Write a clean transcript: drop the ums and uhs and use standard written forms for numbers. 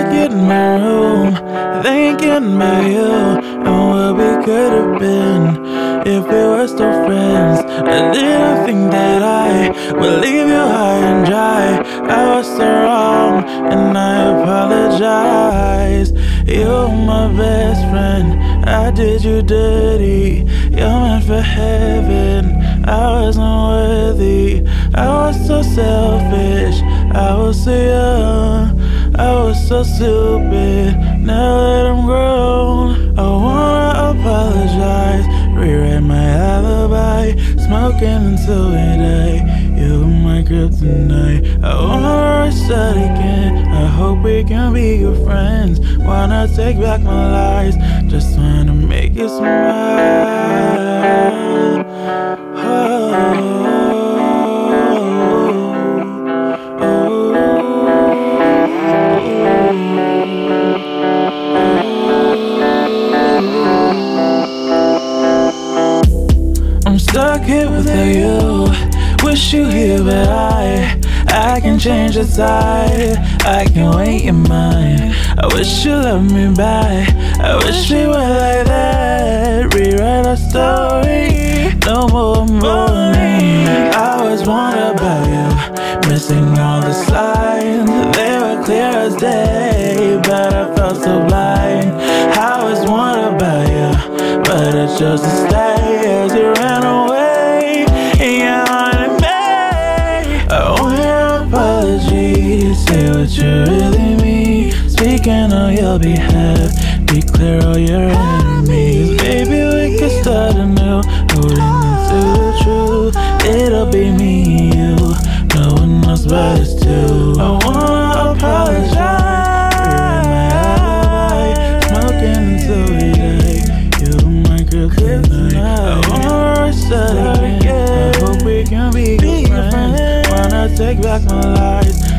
get in my room, thinking about you and what we could have been if we were still friends. I didn't think that I would leave you high and dry. I was so wrong and I apologize. You're my best friend, I did you dirty. You're meant for heaven, I wasn't worthy. I was so selfish, I was so young, I was so stupid. Now that I'm grown, I wanna apologize, rewrite my alibi, smoking until we die. You're my kryptonite, I wanna restart again. I hope we can be good friends. Wanna take back my lies, just wanna make you smile. I'm stuck here without you. Wish you here, but I can change the tide. I can wait your mind. I wish you loved me back. I wish we were like that. Rewrite our story, no more mourning. I always wondered about you, missing all the signs. They were clear as day, but I felt so blind. I always wondered about you, but I chose to stay as you ran away. I want your apologies, say what you really mean. Speaking on your behalf, declare all your enemies. Maybe we can start anew, holding into the truth. It'll be me and you, no one else but us two. I wanna apologize, rewrite my alibi, smoking until we die. You're my kryptonite, I wanna restart again. I hope we can be good friends. Wanna take back my lies,